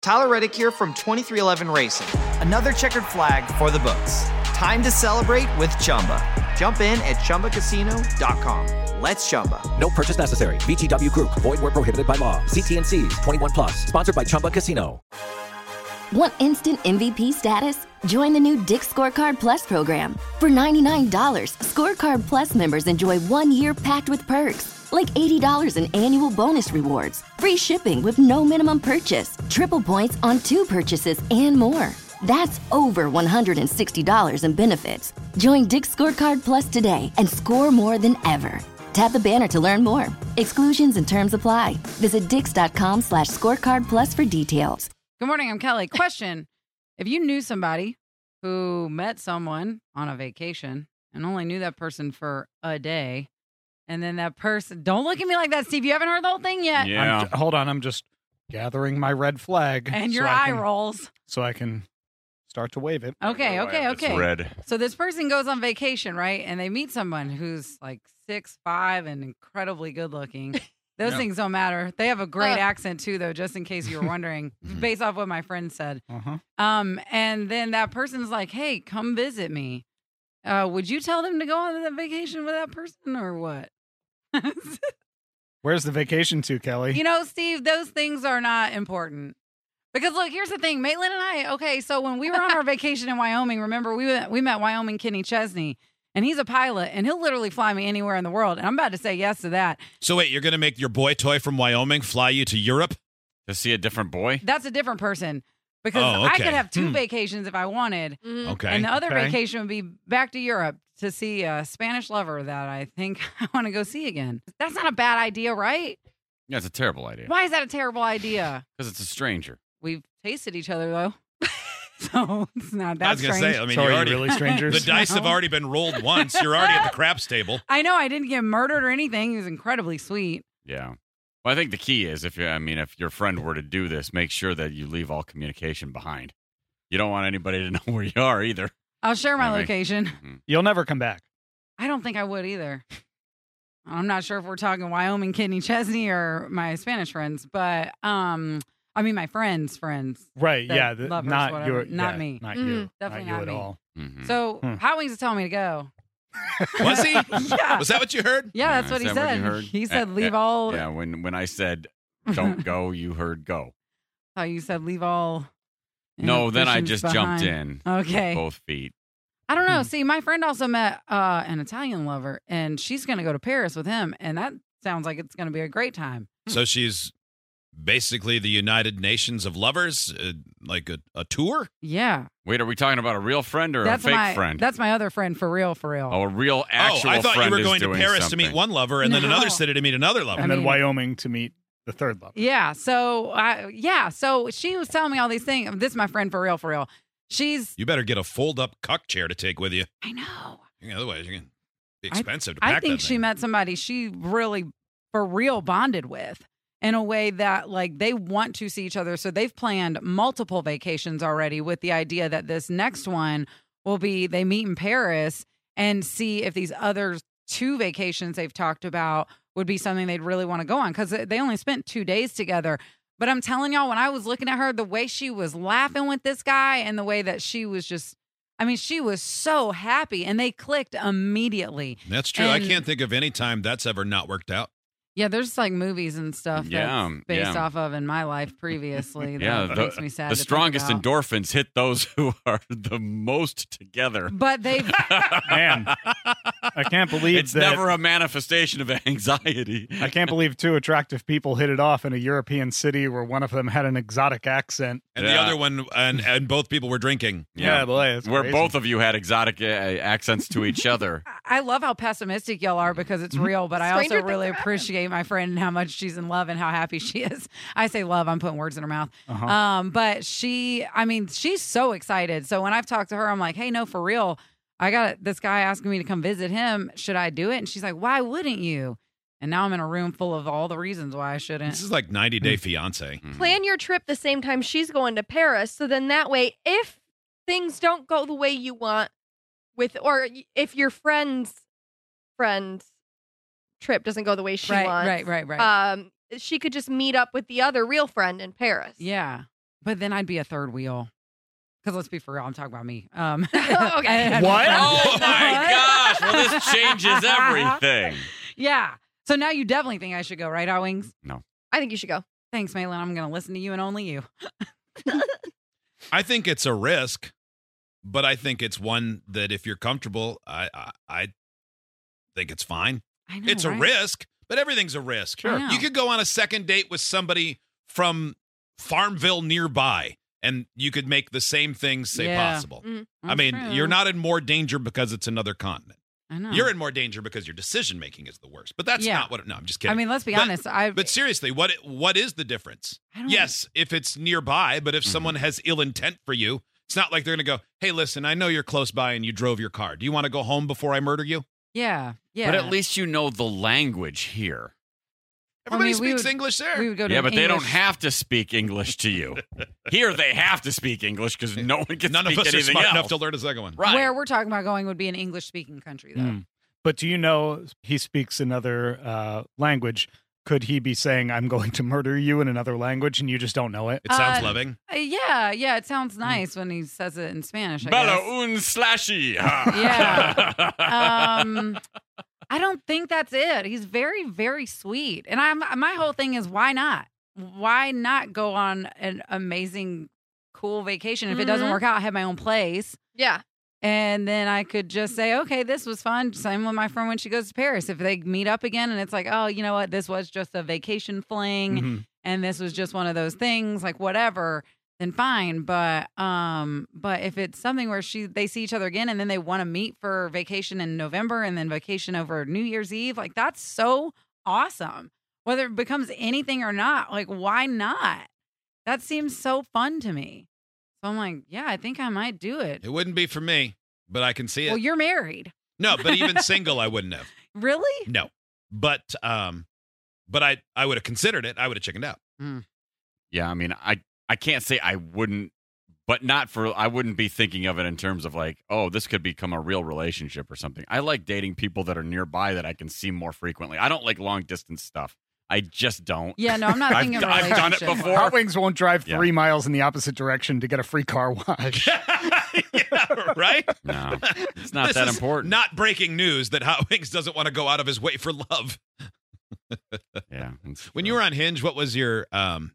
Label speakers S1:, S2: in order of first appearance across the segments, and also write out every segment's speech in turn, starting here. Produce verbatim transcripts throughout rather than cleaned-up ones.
S1: Tyler Reddick here from twenty-three eleven Racing. Another checkered flag for the books. Time to celebrate with Chumba. Jump in at Chumba Casino dot com. Let's Chumba.
S2: No purchase necessary. V G W Group. Void where prohibited by law. See T and C's. twenty-one plus. Sponsored by Chumba Casino.
S3: Want instant M V P status? Join the new Dick's Scorecard Plus program. For ninety-nine dollars, Scorecard Plus members enjoy one year packed with perks, like eighty dollars in annual bonus rewards, free shipping with no minimum purchase, triple points on two purchases, and more. That's over one hundred sixty dollars in benefits. Join Dick's Scorecard Plus today and score more than ever. Tap the banner to learn more. Exclusions and terms apply. Visit dix.com slash scorecard plus for details.
S4: Good morning, I'm Kelly. Question. If you knew somebody who met someone on a vacation and only knew that person for a day, and then that person... Don't look at me like that, Steve. You haven't heard the whole thing yet.
S5: Yeah.
S6: I'm, hold on. I'm just gathering my red flag.
S4: And your
S6: so I
S4: eye
S6: can-
S4: rolls.
S6: So I can start to wave it.
S4: Okay, okay,
S5: It's
S4: okay.
S5: red.
S4: So this person goes on vacation, right? And they meet someone who's like six five and incredibly good looking. Those
S6: Yeah.
S4: things don't matter. They have a great
S7: Uh.
S4: accent too, though, just in case you were wondering, based off what my friend said.
S6: Uh-huh.
S4: Um, and then that person's like, "Hey, come visit me." Uh, would you tell them to go on that vacation with that person or what?
S6: Where's the vacation to, Kelly?
S4: You know, Steve, those things are not important. Because look, here's the thing, Maitland and I. Okay, so when we were on our vacation in Wyoming, remember we went, we met Wyoming Kenny Chesney, and he's a pilot, and he'll literally fly me anywhere in the world. And I'm about to say yes to that.
S8: So wait, you're going to make your boy toy from Wyoming fly you to Europe?
S5: To see a different boy?
S4: That's a different person. Because
S8: Oh,
S4: I
S8: okay.
S4: could have two
S6: Hmm.
S4: vacations if I wanted.
S7: Mhm.
S8: Okay.
S4: And the other
S6: Okay.
S4: vacation would be back to Europe to see a Spanish lover that I think I want to go see again. That's not a bad idea, right?
S5: Yeah, it's a terrible idea.
S4: Why is that a terrible idea?
S5: Because it's a stranger.
S4: We've tasted each other, though. So it's not that
S8: I was going to
S4: strange.
S8: say, I mean,
S6: So
S8: you
S6: are you
S8: already,
S6: really strangers?
S8: the dice have
S4: No.
S8: already been rolled once. You're already at the craps table.
S4: I know I didn't get murdered or anything. He was incredibly sweet.
S5: Yeah. Well, I think the key is if you, I mean, if your friend were to do this, make sure that you leave all communication behind. You don't want anybody to know where you are either.
S4: I'll share my
S5: All right.
S4: location.
S5: Mhm.
S6: You'll never come back.
S4: I don't think I would either. I'm not sure if we're talking Wyoming Kidney Chesney or my Spanish friends, but um, I mean my friends' friends.
S6: Right,
S4: The
S6: yeah. The,
S4: lovers,
S6: not
S4: whatever.
S6: your,
S4: Not
S6: yeah,
S4: me.
S6: Not
S7: Mhm.
S6: you.
S4: Definitely
S6: not you
S4: not
S6: at
S4: me.
S6: all.
S5: Mhm.
S4: So
S6: Hmm.
S4: Hot Wings is telling me to go.
S8: Was he?
S4: Yeah.
S8: Was that what you heard?
S4: Yeah, that's
S5: Uh,
S4: what
S5: is
S4: he
S5: that what
S4: said.
S5: you heard?
S4: He said
S5: Uh,
S4: leave
S5: uh,
S4: all.
S5: Yeah, when, when I said don't go, you heard go.
S4: How you said leave all.
S5: No, then I
S4: inhibitions
S5: just jumped
S4: behind.
S5: in.
S4: Okay.
S5: With both feet.
S4: I don't know.
S6: Hmm.
S4: See, my friend also met uh, an Italian lover, and she's going to go to Paris with him, and that sounds like it's going to be a great time.
S8: So she's basically the United Nations of Lovers, uh, like a, a tour?
S4: Yeah,
S5: Wait, are we talking about a real friend or
S4: that's
S5: a fake
S4: my
S5: friend?
S4: that's my other friend for real, for real.
S5: Oh, a real actual
S8: oh, I thought you
S5: friend
S8: were
S5: is
S8: going to
S5: doing
S8: Paris to meet
S5: something.
S8: one lover and then
S4: No.
S8: another city to meet another lover.
S6: And
S4: I
S6: then
S4: mean-
S6: Wyoming to meet the third level.
S4: Yeah. So, I, yeah. So she was telling me all these things. This is my friend for real, for real. She's.
S8: You better get a fold-up cuck chair to take with you.
S4: I know.
S8: Otherwise, you're going to be
S4: I-
S8: expensive to pack
S4: I think
S8: that
S4: she
S8: thing.
S4: met somebody she really, for real, bonded with in a way that, like, they want to see each other. So they've planned multiple vacations already with the idea that this next one will be they meet in Paris and see if these other two vacations they've talked about would be something they'd really want to go on because they only spent two days together. But I'm telling y'all, when I was looking at her, the way she was laughing with this guy and the way that she was just, I mean, she was so happy and they clicked immediately.
S8: That's true. I
S4: And-
S8: can't think of any time that's ever not worked out.
S4: Yeah, there's like movies and stuff
S5: Yeah,
S4: that's based
S5: yeah.
S4: off of in my life previously.
S5: Yeah,
S4: that
S5: the,
S4: makes me sad.
S5: the
S4: to think
S5: strongest
S4: about.
S5: endorphins hit those who are the most together.
S4: But they've
S6: Man, I can't believe
S5: It's
S6: that.
S5: never a manifestation of anxiety.
S6: I can't believe two attractive people hit it off in a European city where one of them had an exotic accent.
S8: And the
S5: Yeah.
S8: other one, and, and both people were drinking.
S6: Yeah, boy, that's
S5: Where
S6: crazy.
S5: both of you had exotic uh, accents to each other.
S4: I love how pessimistic y'all are because it's real, but I
S7: Stranger
S4: also
S7: things
S4: really
S7: are happening.
S4: appreciate my friend and how much she's in love and how happy she is. I say love, I'm putting words in her mouth.
S6: Uh-huh.
S4: Um, but she, I mean, she's so excited. So when I've talked to her, I'm like, hey, no, for real, I got this guy asking me to come visit him. Should I do it? And she's like, why wouldn't you? And now I'm in a room full of all the reasons why I shouldn't.
S8: This is like ninety Day Fiance.
S7: Plan your trip the same time she's going to Paris. So then that way, if things don't go the way you want with, or if your friend's friend's trip doesn't go the way she
S4: right,
S7: wants,
S4: right, right, right.
S7: um, she could just meet up with the other real friend in Paris.
S4: yeah. But then I'd be a third wheel. Because let's be for real, I'm talking about me. Um,
S7: Okay.
S6: What?
S5: Oh my gosh! Well, this changes everything.
S4: Yeah. So now you definitely think I should go, right, Hot Wings?
S7: I think you should go.
S4: Thanks, Malin. I'm going to listen to you and only you.
S8: I think it's a risk, but I think it's one that if you're comfortable, I I, I think it's fine.
S4: I know,
S8: It's a
S4: right?
S8: risk, but everything's a risk.
S4: Sure. I know.
S8: You could go on a second date with somebody from Farmville nearby, and you could make the same things say
S4: Yeah.
S8: possible.
S7: Mhm.
S8: I
S4: That's
S8: mean,
S4: true.
S8: you're not in more danger because it's another continent.
S4: I know.
S8: You're in more danger because your decision making is the worst. But that's
S4: Yeah.
S8: not what. It, no, I'm just kidding.
S4: I mean, let's be
S8: But-
S4: honest. I
S8: But seriously, what what is the difference?
S4: I don't-
S8: Yes, if it's nearby, but if
S5: Mhm.
S8: someone has ill intent for you, it's not like they're going to go, "Hey, listen, I know you're close by and you drove your car. Do you want to go home before I murder you?"
S4: Yeah. Yeah.
S5: But at least you know the language here.
S8: Everybody
S4: mean, we
S8: speaks
S4: would-
S8: English there.
S4: we would go to
S5: Yeah,
S4: an
S5: but they don't
S4: English-
S5: have to speak English to you. Here, they have to speak English because no one can
S8: None
S5: speak
S8: of us are
S5: anything
S8: smart
S5: else.
S8: enough to learn a second one.
S5: Right.
S4: Where we're talking about going would be an English-speaking country, though.
S5: Mm.
S6: But do you know he speaks another uh, language? Could he be saying, I'm going to murder you in another language and you just don't know it?
S8: It sounds
S4: Uh,
S8: loving.
S4: Uh, yeah, yeah. It sounds nice when he says it in Spanish. I
S5: Bella
S4: guess.
S5: un slashy.
S4: Yeah. Um, I don't think that's it. He's very, very sweet, and I'm. My whole thing is, why not? Why not go on an amazing, cool vacation? If it doesn't
S7: Mhm.
S4: work out, I have my own place.
S7: Yeah.
S4: And then I could just say, okay, this was fun. Same with my friend when she goes to Paris. If they meet up again and it's like, oh, you know what? This was just a vacation fling
S6: Mhm.
S4: and this was just one of those things, like whatever, then fine. But um, but if it's something where she they see each other again and then they want to meet for vacation in November and then vacation over New Year's Eve, like that's so awesome. Whether it becomes anything or not, like why not? That seems so fun to me. So I'm like, yeah, I think I might do it.
S8: It wouldn't be for me, but I can see it.
S4: Well, you're married.
S8: No, but even single, I wouldn't have.
S4: Really?
S8: No, but um, but I I would have considered it. I would have chickened out.
S5: Yeah, I mean, I I can't say I wouldn't, but not for I wouldn't be thinking of it in terms of like, oh, this could become a real relationship or something. I like dating people that are nearby that I can see more frequently. I don't like long distance stuff. I just don't.
S4: Yeah, no, I'm not
S5: I've
S4: thinking
S5: d-
S4: of a
S5: I've done it
S4: relationship.
S5: before.
S6: Hot Wings won't drive
S5: Yeah.
S6: three miles in the opposite direction to get a free car wash.
S8: Yeah, right?
S5: No, it's not
S8: This
S5: that
S8: is
S5: important.
S8: Not breaking news that Hot Wings doesn't want to go out of his way for love.
S5: Yeah. it's
S8: When
S5: true.
S8: you were on Hinge, what was your um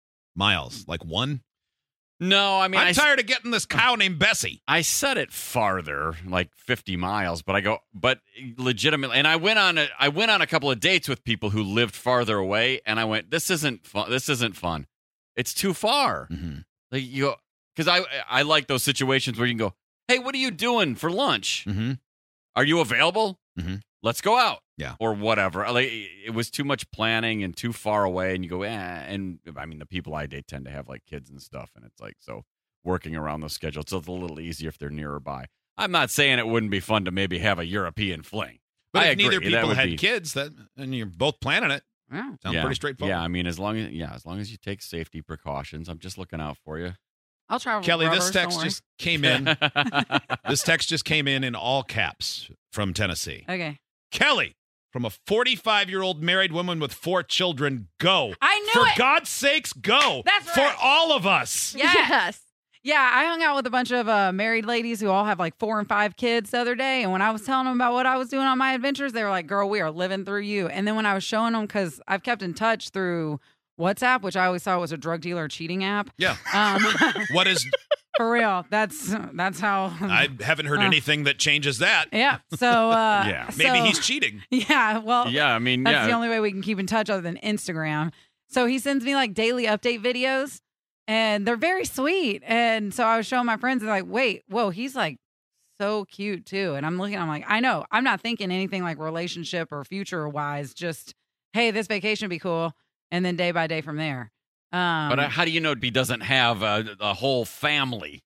S8: miles? Like one?
S5: no, I mean,
S8: I'm
S5: I,
S8: tired of getting this cow named Bessie.
S5: I set it farther, like fifty miles, but I go, but legitimately, and I went on a, I went on a couple of dates with people who lived farther away, and I went, this isn't fun. This isn't fun. It's too far.
S8: Mm-hmm.
S5: Like you, because I, I like those situations where you can go, hey, what are you doing for lunch?
S8: Mm-hmm.
S5: Are you available?
S8: Mhm.
S5: Let's go out.
S8: Yeah.
S5: Or whatever. Like it was too much planning and too far away, and you go, eh. And I mean, the people I date tend to have like kids and stuff, and it's like so working around those schedules. So it's a little easier if they're nearby. I'm not saying it wouldn't be fun to maybe have a European fling.
S8: But
S5: I
S8: if
S5: agree,
S8: neither
S5: that
S8: people
S5: would
S8: had
S5: be-
S8: kids, that and you're both planning it,
S4: Yeah.
S8: sounds
S5: yeah.
S8: pretty straightforward.
S5: Yeah, I mean, as long as yeah, as long as you take safety precautions, I'm just looking out for you.
S4: I'll travel.
S8: Kelly,
S4: with
S8: this
S4: rubbers, don't
S8: text
S4: worry.
S8: just came in. This text just came in in all caps from Tennessee.
S4: Okay.
S8: Kelly, from a forty-five-year-old married woman with four children, go.
S4: I knew
S8: For
S4: it.
S8: God's sakes, go.
S4: That's
S8: For
S4: right.
S8: all of us.
S4: Yes.
S7: Yes.
S4: Yeah, I hung out with a bunch of uh, married ladies who all have like four and five kids the other day. And when I was telling them about what I was doing on my adventures, they were like, girl, we are living through you. And then when I was showing them, because I've kept in touch through WhatsApp, which I always thought was a drug dealer cheating app.
S8: Yeah.
S4: Um,
S8: What is
S4: for real. That's that's how.
S8: I haven't heard
S4: Uh.
S8: anything that changes that.
S4: yeah. So, uh,
S5: Yeah.
S8: Maybe
S4: so-
S8: he's cheating.
S4: Yeah. Well,
S5: yeah, I mean,
S4: that's
S5: yeah.
S4: the only way we can keep in touch other than Instagram. So he sends me like daily update videos and they're very sweet. And so I was showing my friends and they're like, wait, whoa, he's like so cute too. And I'm looking, I'm like, I know, I'm not thinking anything like relationship or future wise, just, hey, this vacation would be cool. And then day by day from there. Um,
S5: but uh, how do you know he doesn't have a, a whole family?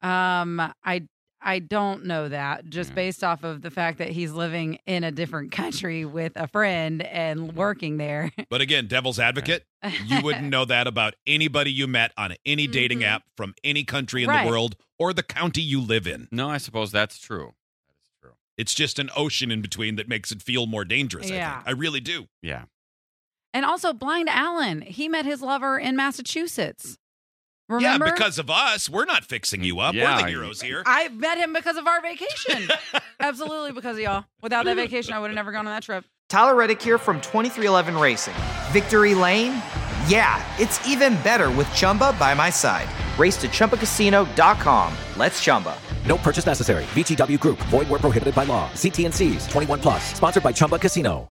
S4: um, I, I don't know that just
S5: Yeah.
S4: based off of the fact that he's living in a different country with a friend and working there.
S8: But again, devil's advocate, you wouldn't know that about anybody you met on any dating
S7: Mhm.
S8: app from any country in
S4: Right.
S8: the world or the county you live in.
S5: No, I suppose that's true. That is true.
S8: It's just an ocean in between that makes it feel more dangerous, I
S4: Yeah.
S8: think. I really do.
S5: Yeah.
S4: And also Blind Alan, he met his lover in Massachusetts. Remember?
S8: Yeah, because of us. We're not fixing you up.
S5: Yeah.
S8: We're the heroes here.
S4: I met him because of our vacation. Absolutely because of y'all. Without that vacation, I would have never gone on that trip.
S1: Tyler Reddick here from twenty-three eleven Racing. Victory Lane? Yeah, it's even better with Chumba by my side. Race to Chumba Casino dot com. Let's Chumba.
S2: No purchase necessary. V G W Group. Void where prohibited by law. See T and C's. twenty-one plus. Sponsored by Chumba Casino.